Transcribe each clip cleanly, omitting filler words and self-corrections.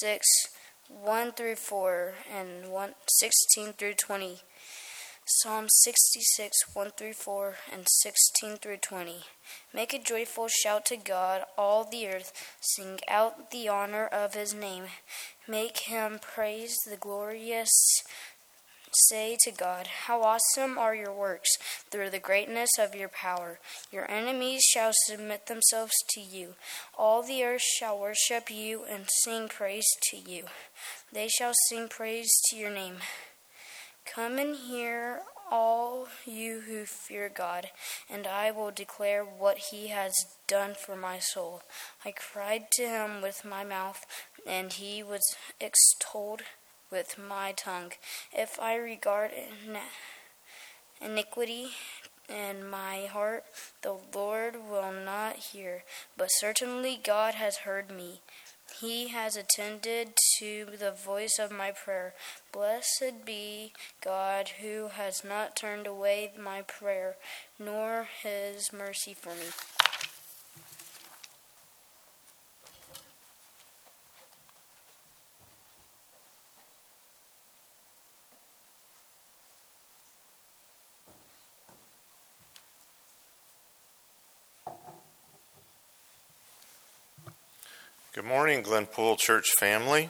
1 through 4 and 16 through 20. Psalm 66, 1 through 4 and 16 through 20. Make a joyful shout to God, all the earth. Sing out the honor of his name. Make him praise the glorious. Say to God, how awesome are your works through the greatness of your power. Your enemies shall submit themselves to you. All the earth shall worship you and sing praise to you. They shall sing praise to your name. Come and hear, all you who fear God, and I will declare what he has done for my soul. I cried to him with my mouth, and he was extolled with my tongue. If I regard iniquity in my heart, the Lord will not hear, but certainly God has heard me. He has attended to the voice of my prayer. Blessed be God who has not turned away my prayer, nor his mercy from me. Good morning, Glenpool Church family.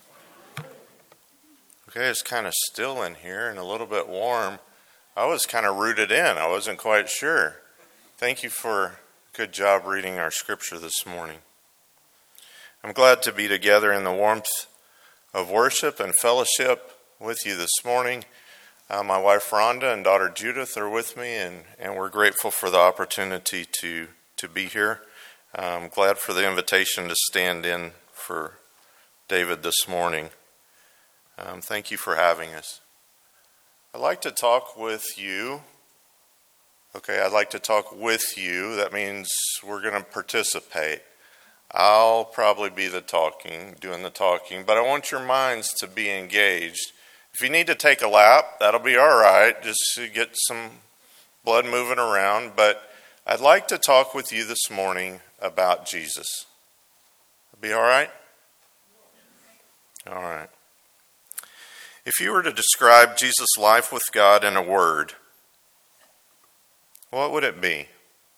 Okay, it's kind of still in here and a little bit warm. I was kind of rooted in. I wasn't quite sure. Thank you for a good job reading our scripture this morning. I'm glad to be together in the warmth of worship and fellowship with you this morning. My wife Rhonda and daughter Judith are with me, and we're grateful for the opportunity to be here. I'm glad for the invitation to stand in for David this morning. Thank you for having us. I'd like to talk with you. I'd like to talk with you. That means we're going to participate. I'll probably be doing the talking, but I want your minds to be engaged. If you need to take a lap, that'll be all right, just to get some blood moving around. But I'd like to talk with you this morning about Jesus. Be all right? All right. If you were to describe Jesus' life with God in a word, what would it be?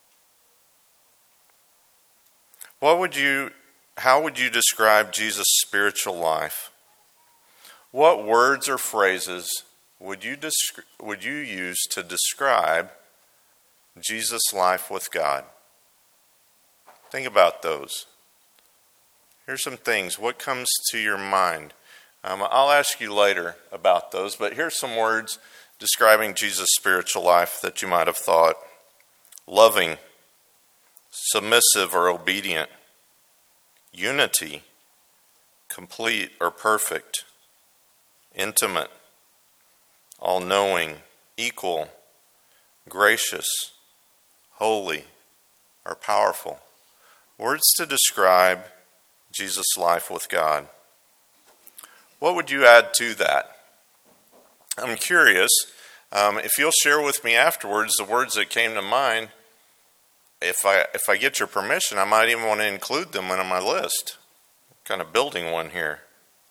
How would you describe Jesus' spiritual life? What words or phrases would you use to describe Jesus' life with God? Think about those. Here's some things. What comes to your mind? I'll ask you later about those, but here's some words describing Jesus' spiritual life that you might have thought. Loving, submissive or obedient, unity, complete or perfect, intimate, all-knowing, equal, gracious, holy, or powerful. Words to describe Jesus' life with God. What would you add to that? I'm curious. If you'll share with me afterwards the words that came to mind, if I get your permission, I might even want to include them on my list. Kind of building one here.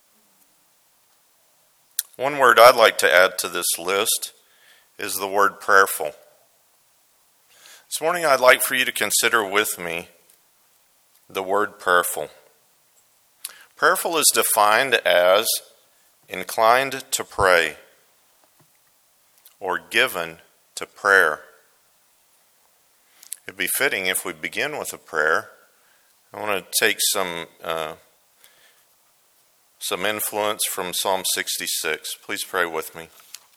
One word I'd like to add to this list is the word prayerful. This morning I'd like for you to consider with me the word prayerful. Prayerful is defined as inclined to pray or given to prayer. It'd be fitting if we begin with a prayer. I want to take some influence from Psalm 66. Please pray with me.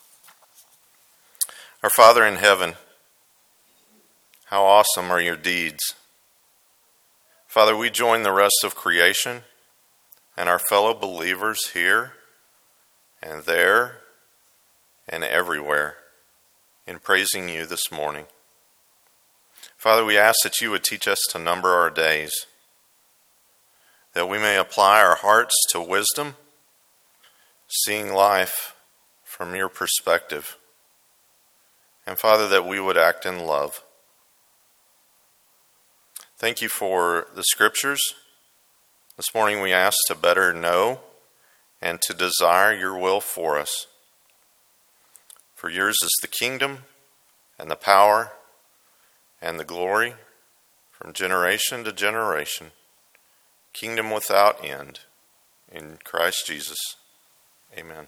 Our Father in heaven, how awesome are your deeds. Father, we join the rest of creation and our fellow believers here and there and everywhere in praising you this morning. Father, we ask that you would teach us to number our days, that we may apply our hearts to wisdom, seeing life from your perspective, and Father, that we would act in love. Thank you for the scriptures This morning we ask to better know and to desire your will for us. For yours is the kingdom and the power and the glory from generation to generation, kingdom without end. In Christ Jesus, amen.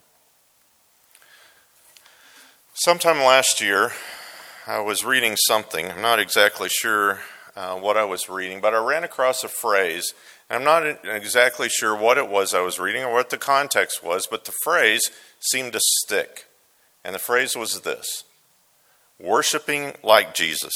Sometime last year, I was reading something. I'm not exactly sure what I was reading, but I ran across a phrase. I'm not exactly sure what it was I was reading or what the context was, but the phrase seemed to stick. And the phrase was this: worshiping like Jesus.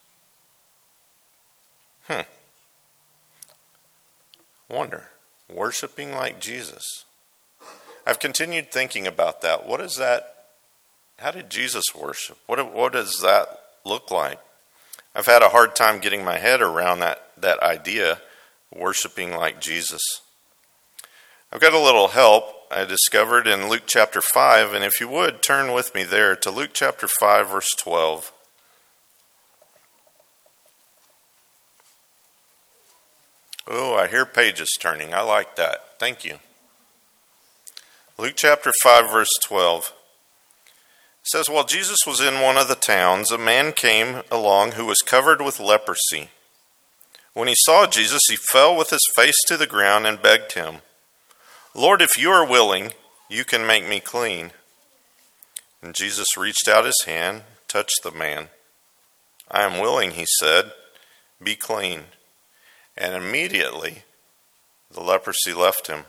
Wonder. Worshiping like Jesus. I've continued thinking about that. What is that? How did Jesus worship? What does that look like? I've had a hard time getting my head around that idea, worshiping like Jesus. I've got a little help I discovered in Luke chapter 5, and if you would, turn with me there to Luke chapter 5, verse 12. Oh, I hear pages turning. I like that. Thank you. Luke chapter 5, verse 12. It says, while Jesus was in one of the towns, a man came along who was covered with leprosy. When he saw Jesus, he fell with his face to the ground and begged him, Lord, if you are willing, you can make me clean. And Jesus reached out his hand, touched the man. I am willing, he said, be clean. And immediately the leprosy left him.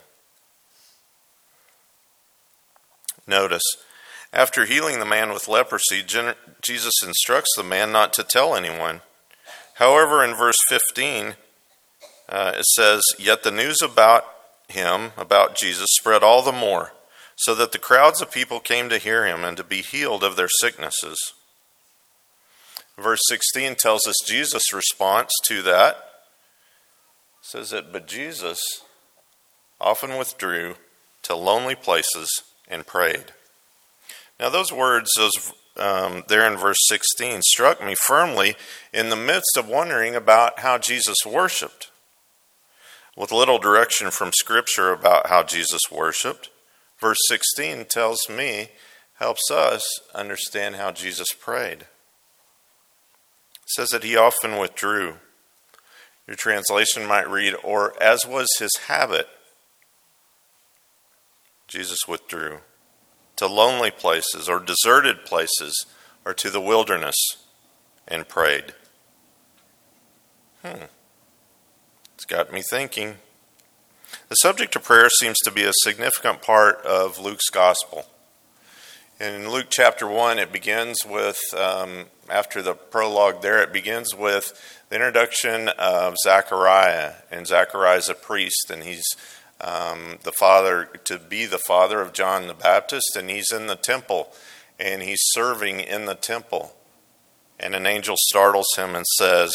Notice, after healing the man with leprosy, Jesus instructs the man not to tell anyone. However, in verse 15, it says, yet the news about him, about Jesus, spread all the more, so that the crowds of people came to hear him and to be healed of their sicknesses. Verse 16 tells us Jesus' response to that. It says that, but Jesus often withdrew to lonely places and prayed. Now those words, there in verse 16, struck me firmly in the midst of wondering about how Jesus worshiped. With little direction from Scripture about how Jesus worshiped, verse 16 helps us understand how Jesus prayed. It says that he often withdrew. Your translation might read, or as was his habit, Jesus withdrew to lonely places or deserted places or to the wilderness and prayed. It's got me thinking. The subject of prayer seems to be a significant part of Luke's gospel. In Luke chapter 1, it begins with, after the prologue there, it begins with the introduction of Zechariah. And Zechariah is a priest, and he's the father of John the Baptist, and he's in the temple, and he's serving in the temple. And an angel startles him and says,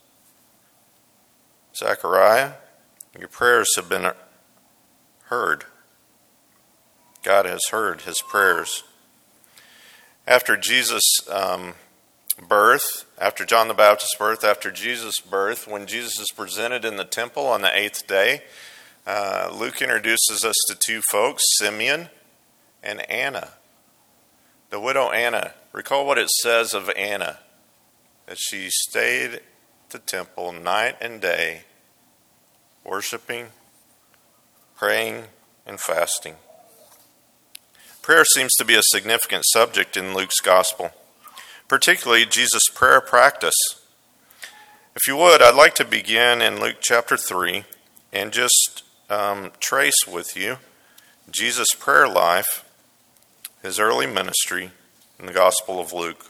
Zechariah, your prayers have been heard. God has heard his prayers. After Jesus' birth, after John the Baptist's birth, after Jesus' birth, when Jesus is presented in the temple on the 8th day, Luke introduces us to two folks, Simeon and Anna. The widow Anna. Recall what it says of Anna, that she stayed at the temple night and day, worshiping, praying, and fasting. Prayer seems to be a significant subject in Luke's gospel, particularly Jesus' prayer practice. If you would, I'd like to begin in Luke chapter 3 and just trace with you Jesus' prayer life, his early ministry in the Gospel of Luke.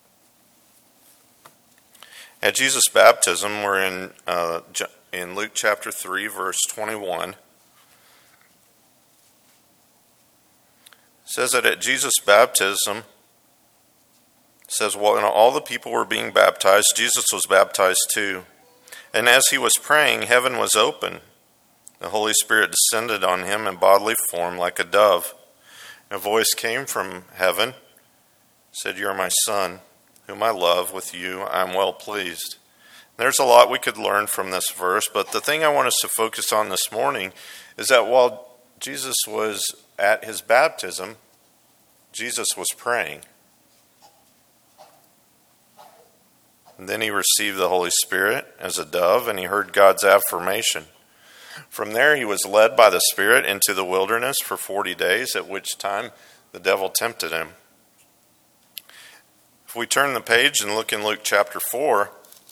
At Jesus' baptism, we're in Luke chapter 3, verse 21. It says that at Jesus' baptism, it says, well, when all the people were being baptized, Jesus was baptized too. And as he was praying, heaven was open. The Holy Spirit descended on him in bodily form like a dove. A voice came from heaven, said, "You are my son, whom I love. With you I am well pleased." There's a lot we could learn from this verse, but the thing I want us to focus on this morning is that while Jesus was at his baptism, Jesus was praying. And then he received the Holy Spirit as a dove, and he heard God's affirmation. From there, he was led by the Spirit into the wilderness for 40 days, at which time the devil tempted him. If we turn the page and look in Luke chapter 4,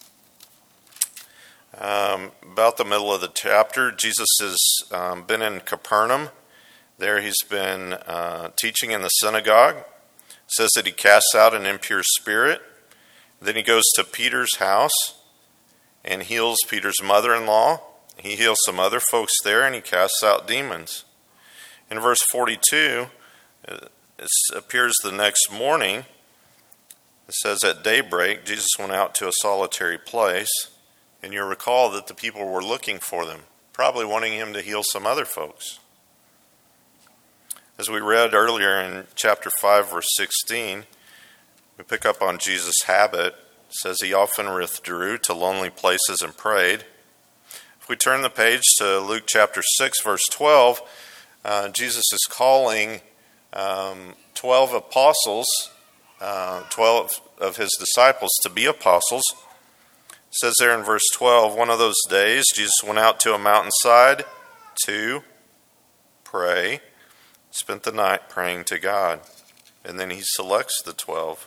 about the middle of the chapter, Jesus has been in Capernaum. There he's been teaching in the synagogue. It says that he casts out an impure spirit. Then he goes to Peter's house and heals Peter's mother-in-law. He heals some other folks there, and he casts out demons. In verse 42, it appears the next morning. It says, at daybreak, Jesus went out to a solitary place. And you'll recall that the people were looking for them, probably wanting him to heal some other folks. As we read earlier in chapter 5, verse 16, we pick up on Jesus' habit. It says he often withdrew to lonely places and prayed. If we turn the page to Luke chapter 6, verse 12, Jesus is calling 12 apostles, 12 of his disciples to be apostles. It says there in verse 12, one of those days, Jesus went out to a mountainside to pray, spent the night praying to God, and then he selects the 12.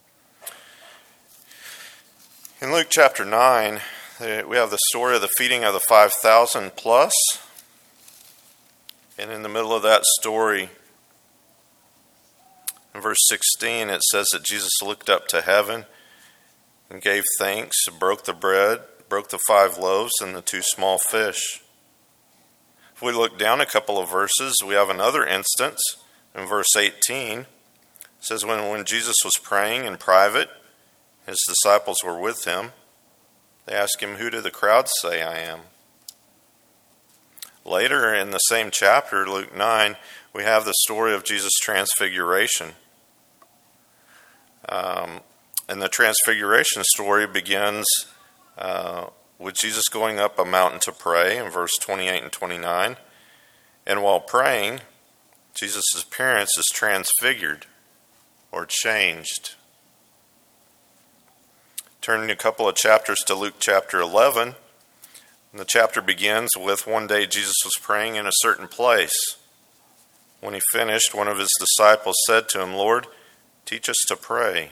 In Luke chapter 9, we have the story of the feeding of the 5,000 plus, and in the middle of that story, in verse 16, it says that Jesus looked up to heaven and gave thanks, broke the bread, broke the 5 loaves and the 2 small fish. If we look down a couple of verses, we have another instance in verse 18. It says, when Jesus was praying in private, his disciples were with him. They asked him, who do the crowds say I am? Later in the same chapter, Luke 9, we have the story of Jesus' transfiguration. And the transfiguration story begins with Jesus going up a mountain to pray in verse 28 and 29. And while praying, Jesus' appearance is transfigured or changed. Turning a couple of chapters to Luke chapter 11, and the chapter begins with one day Jesus was praying in a certain place. When he finished, one of his disciples said to him, Lord, teach us to pray.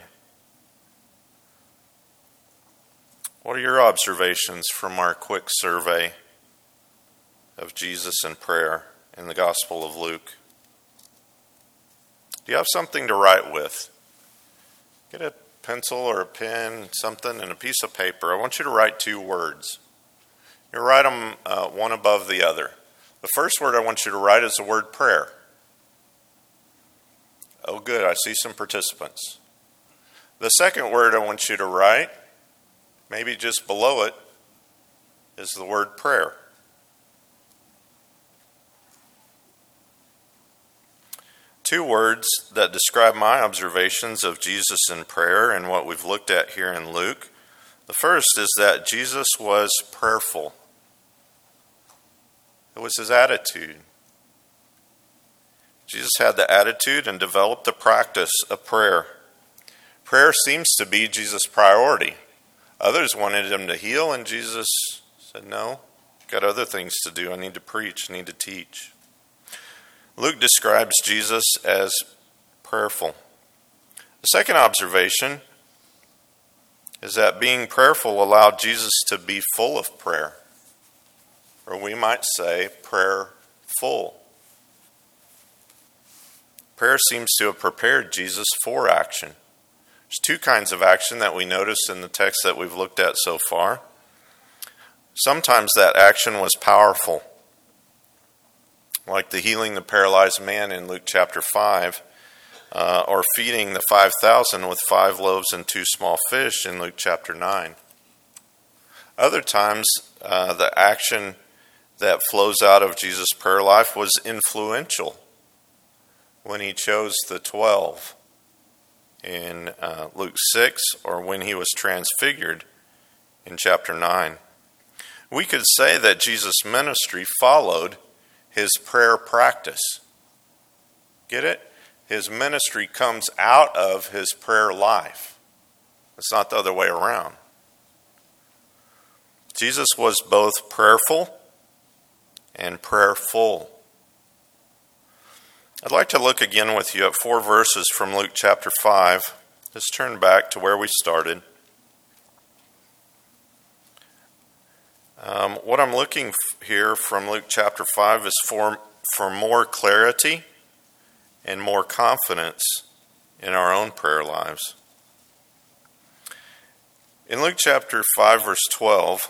What are your observations from our quick survey of Jesus and prayer in the Gospel of Luke? Do you have something to write with? Get a pencil or a pen, something, and a piece of paper. I want you to write 2 words. You write them one above the other. The first word I want you to write is the word prayer. Oh, good. I see some participants. The second word I want you to write, maybe just below it, is the word prayer. Two words that describe my observations of Jesus in prayer and what we've looked at here in Luke. The first is that Jesus was prayerful. It was his attitude. Jesus had the attitude and developed the practice of prayer. Prayer seems to be Jesus' priority. Others wanted him to heal, and Jesus said, no, I've got other things to do. I need to preach, I need to teach. Luke describes Jesus as prayerful. The second observation is that being prayerful allowed Jesus to be full of prayer. Or we might say, prayerful. Prayer seems to have prepared Jesus for action. There's 2 kinds of action that we notice in the text that we've looked at so far. Sometimes that action was powerful, like the healing the paralyzed man in Luke chapter 5, or feeding the 5,000 with 5 loaves and 2 small fish in Luke chapter 9. Other times, the action that flows out of Jesus' prayer life was influential when he chose the 12 in Luke 6, or when he was transfigured in chapter 9. We could say that Jesus' ministry followed his prayer practice. Get it? His ministry comes out of his prayer life. It's not the other way around. Jesus was both prayerful and prayerful. I'd like to look again with you at 4 verses from Luke chapter 5. Let's turn back to where we started. What I'm looking here from Luke chapter 5 is for more clarity and more confidence in our own prayer lives. In Luke chapter 5, verse 12,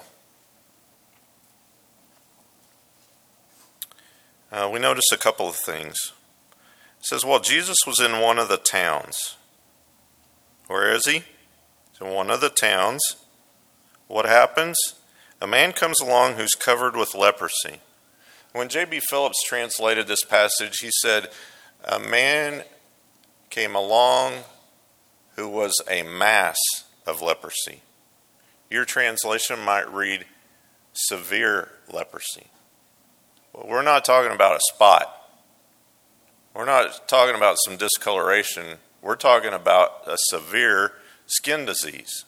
we notice a couple of things. It says, while Jesus was in one of the towns. Where is he? He's in one of the towns. What happens? A man comes along who's covered with leprosy. When J.B. Phillips translated this passage, he said, a man came along who was a mass of leprosy. Your translation might read, severe leprosy. Well, we're not talking about a spot. We're not talking about some discoloration. We're talking about a severe skin disease.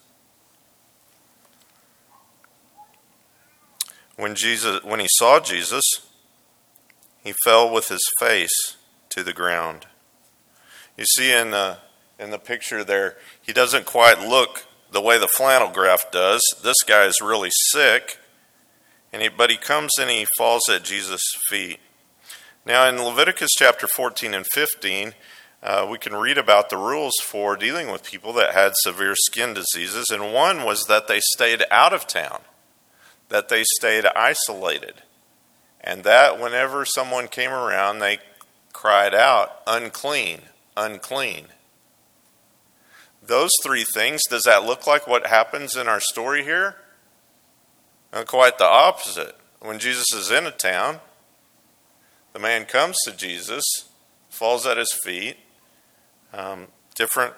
When he saw Jesus, he fell with his face to the ground. You see in the picture there, he doesn't quite look the way the flannel graph does. This guy is really sick, but he comes and he falls at Jesus' feet. Now in Leviticus chapter 14 and 15, we can read about the rules for dealing with people that had severe skin diseases, and one was that they stayed out of town, that they stayed isolated, and that whenever someone came around, they cried out, unclean, unclean. Those 3 things, does that look like what happens in our story here? Quite the opposite. When Jesus is in a town, the man comes to Jesus, falls at his feet, different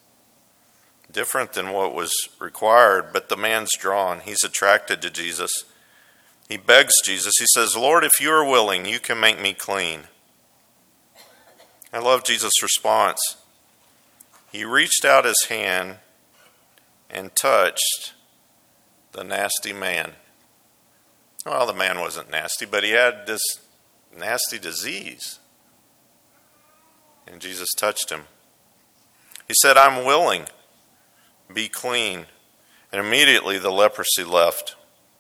than what was required, but the man's drawn. He's attracted to Jesus. He begs Jesus. He says, Lord, if you are willing, you can make me clean. I love Jesus' response. He reached out his hand and touched the nasty man. Well, the man wasn't nasty, but he had this nasty disease. And Jesus touched him. He said, I'm willing. Be clean. And immediately the leprosy left.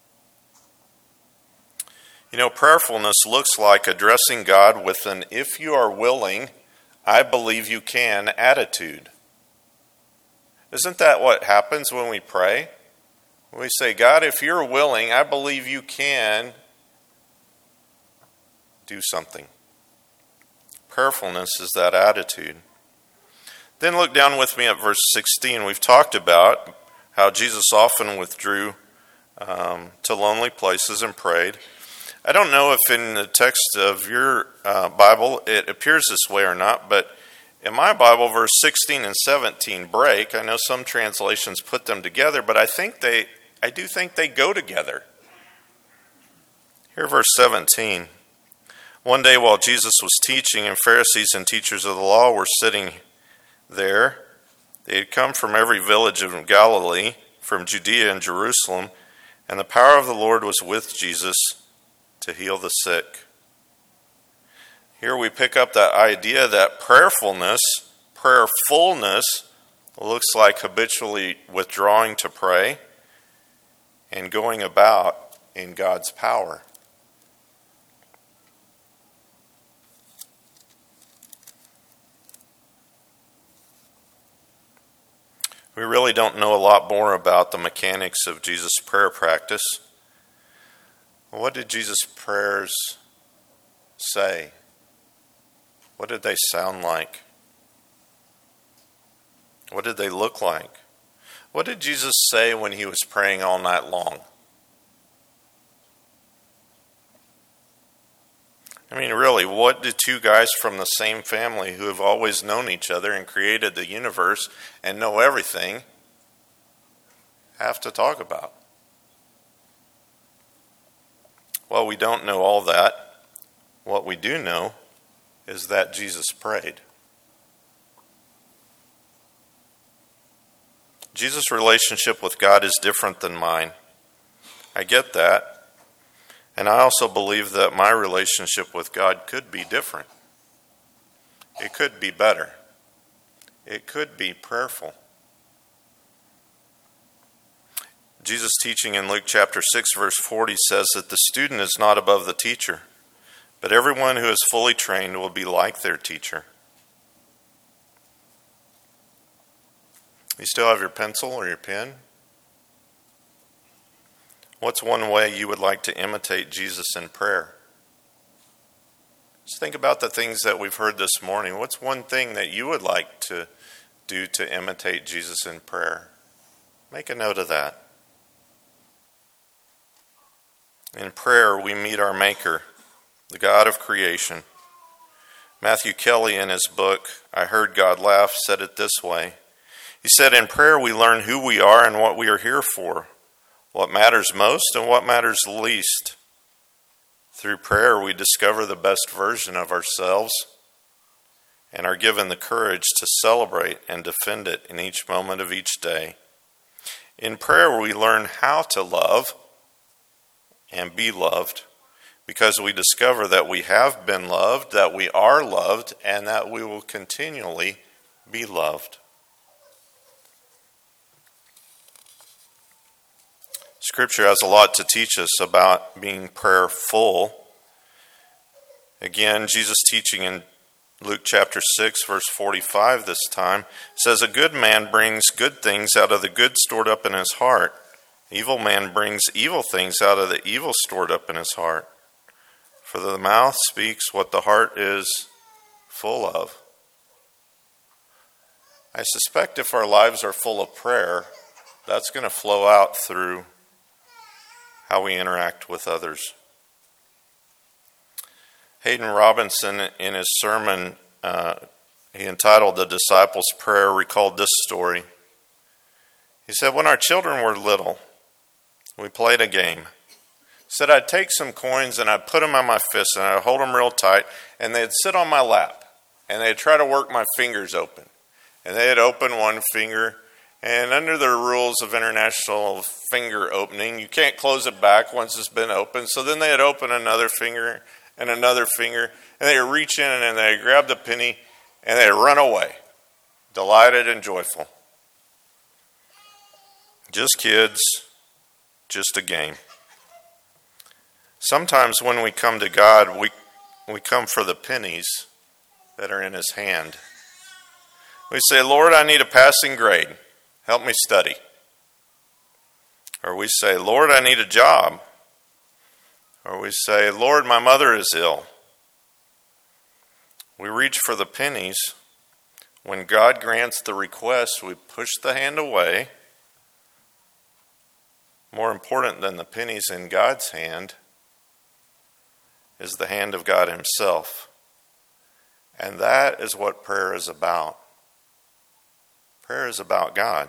You know, prayerfulness looks like addressing God with an if you are willing, I believe you can attitude. Isn't that what happens when we pray? We say, God, if you're willing, I believe you can do something. Prayerfulness is that attitude. Then look down with me at verse 16. We've talked about how Jesus often withdrew to lonely places and prayed. I don't know if in the text of your Bible it appears this way or not, but in my Bible, verse 16 and 17 break. I know some translations put them together, but I do think they go together. Here, verse 17. One day while Jesus was teaching, and Pharisees and teachers of the law were sitting there, they had come from every village of Galilee, from Judea and Jerusalem, and the power of the Lord was with Jesus to heal the sick. Here we pick up that idea that prayerfulness looks like habitually withdrawing to pray and going about in God's power. We really don't know a lot more about the mechanics of Jesus' prayer practice. What did Jesus' prayers say? What did they sound like? What did they look like? What did Jesus say when he was praying all night long? I mean, really, what did 2 guys from the same family who have always known each other and created the universe and know everything have to talk about? Well, we don't know all that. What we do know is that Jesus prayed. Jesus' relationship with God is different than mine. I get that. And I also believe that my relationship with God could be different. It could be better. It could be prayerful. Jesus' teaching in Luke chapter 6, verse 40 says that the student is not above the teacher, but everyone who is fully trained will be like their teacher. You still have your pencil or your pen? What's one way you would like to imitate Jesus in prayer? Just think about the things that we've heard this morning. What's one thing that you would like to do to imitate Jesus in prayer? Make a note of that. In prayer, we meet our Maker, the God of creation. Matthew Kelly, in his book, I Heard God Laugh, said it this way. He said, in prayer we learn who we are and what we are here for, what matters most and what matters least. Through prayer we discover the best version of ourselves and are given the courage to celebrate and defend it in each moment of each day. In prayer we learn how to love and be loved, because we discover that we have been loved, that we are loved, and that we will continually be loved. Scripture has a lot to teach us about being prayerful. Again, Jesus' teaching in Luke chapter 6, verse 45 this time, says, a good man brings good things out of the good stored up in his heart. Evil man brings evil things out of the evil stored up in his heart. For the mouth speaks what the heart is full of. I suspect if our lives are full of prayer, that's going to flow out through how we interact with others. Hayden Robinson, in his sermon, he entitled The Disciples' Prayer, recalled this story. He said, when our children were little, we played a game. He said, I'd take some coins and I'd put them on my fist and I'd hold them real tight and they'd sit on my lap and they'd try to work my fingers open. And they'd open one finger, and under the rules of international finger opening, you can't close it back once it's been opened. So then they'd open another finger and another finger, and they'd reach in and they'd grab the penny and they'd run away, delighted and joyful. Just kids. Just a game. Sometimes when we come to God, we come for the pennies that are in his hand. We say, Lord, I need a passing grade. Help me study. Or we say, Lord, I need a job. Or we say, Lord, my mother is ill. We reach for the pennies. When God grants the request, we push the hand away. More important than the pennies in God's hand is the hand of God himself. And that is what prayer is about. Prayer is about God.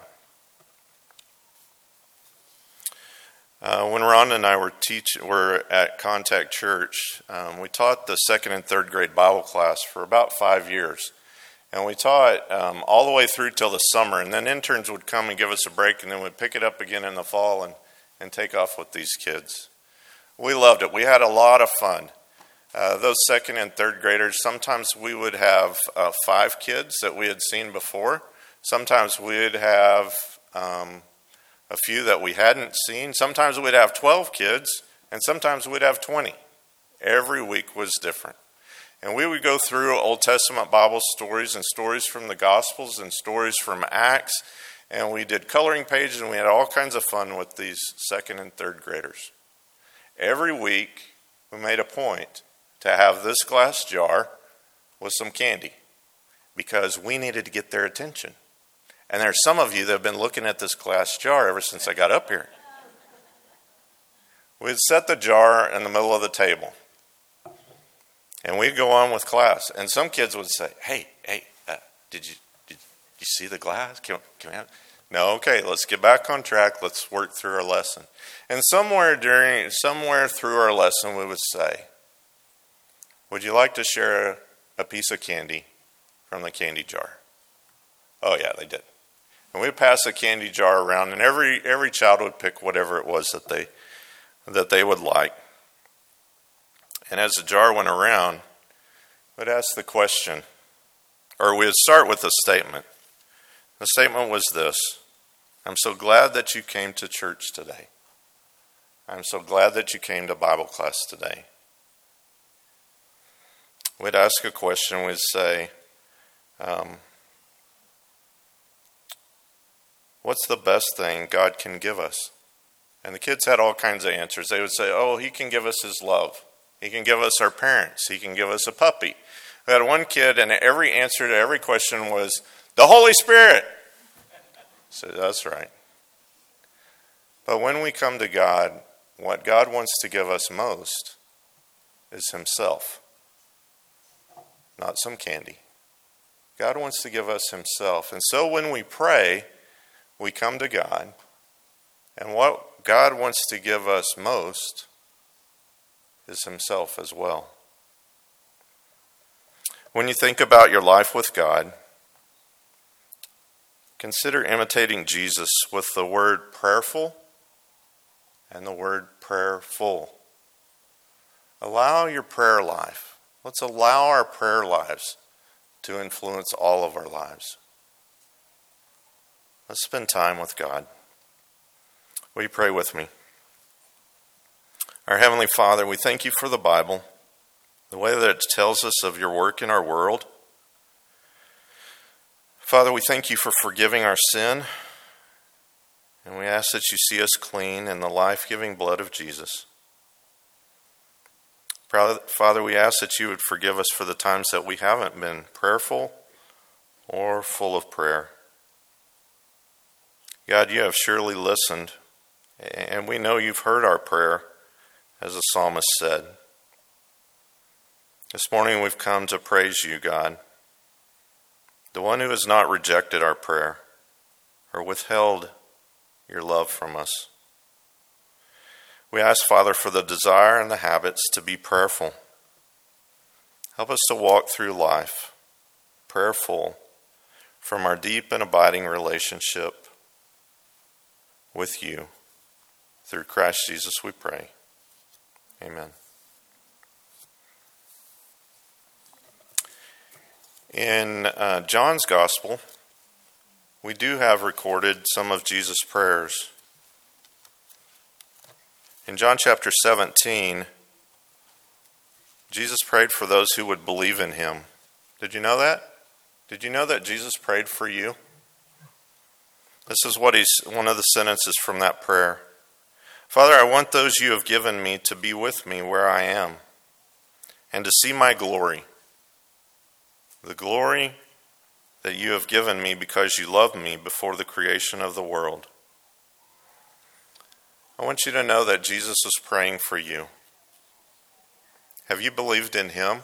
When Rhonda and I were at Contact Church, we taught the 2nd and 3rd grade Bible class for about 5 years. And we taught all the way through till the summer. And then interns would come and give us a break, and then we'd pick it up again in the fall and take off with these kids. We loved it. We had a lot of fun. Those 2nd and 3rd graders, sometimes we would have 5 kids that we had seen before. Sometimes we'd have a few that we hadn't seen. Sometimes we'd have 12 kids, and sometimes we'd have 20. Every week was different. And we would go through Old Testament Bible stories and stories from the Gospels and stories from Acts. And we did coloring pages, and we had all kinds of fun with these 2nd and 3rd graders. Every week, we made a point to have this glass jar with some candy because we needed to get their attention. And there's some of you that have been looking at this glass jar ever since I got up here. We'd set the jar in the middle of the table, and we'd go on with class. And some kids would say, hey, did you see the glass? Can we have it? No, okay, let's get back on track. Let's work through our lesson. And somewhere through our lesson, we would say, would you like to share a piece of candy from the candy jar? Oh yeah, they did. And we'd pass a candy jar around, and every child would pick whatever it was that they would like. And as the jar went around, we'd ask the question, or we'd start with a statement. The statement was this: I'm so glad that you came to church today. I'm so glad that you came to Bible class today. We'd ask a question, we'd say, what's the best thing God can give us? And the kids had all kinds of answers. They would say, oh, he can give us his love. He can give us our parents. He can give us a puppy. We had one kid, and every answer to every question was, the Holy Spirit. So that's right. But when we come to God, what God wants to give us most is himself, not some candy. God wants to give us himself. And so when we pray, we come to God, and what God wants to give us most is himself as well. When you think about your life with God, consider imitating Jesus with the word prayerful and the word prayerful. Allow your prayer life. Let's allow our prayer lives to influence all of our lives. Let's spend time with God. Will you pray with me? Our Heavenly Father, we thank you for the Bible, the way that it tells us of your work in our world. Father, we thank you for forgiving our sin, and we ask that you see us clean in the life-giving blood of Jesus. Father, we ask that you would forgive us for the times that we haven't been prayerful or full of prayer. God, you have surely listened, and we know you've heard our prayer, as the psalmist said. This morning we've come to praise you, God, the one who has not rejected our prayer or withheld your love from us. We ask, Father, for the desire and the habits to be prayerful. Help us to walk through life prayerful from our deep and abiding relationship with you. Through Christ Jesus we pray. Amen. In John's Gospel, we do have recorded some of Jesus' prayers. In John chapter 17, Jesus prayed for those who would believe in him. Did you know that? Did you know that Jesus prayed for you? This is one of the sentences from that prayer. Father, I want those you have given me to be with me where I am, and to see my glory, the glory that you have given me because you loved me before the creation of the world. I want you to know that Jesus is praying for you. Have you believed in him?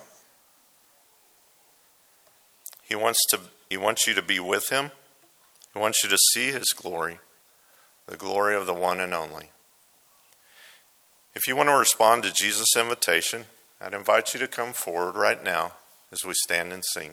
He wants you to be with him. He wants you to see his glory, the glory of the one and only. If you want to respond to Jesus' invitation, I'd invite you to come forward right now as we stand and sing.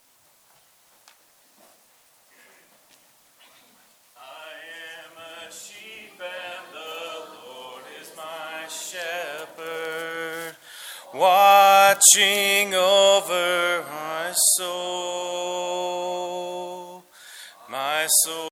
Watching over my soul,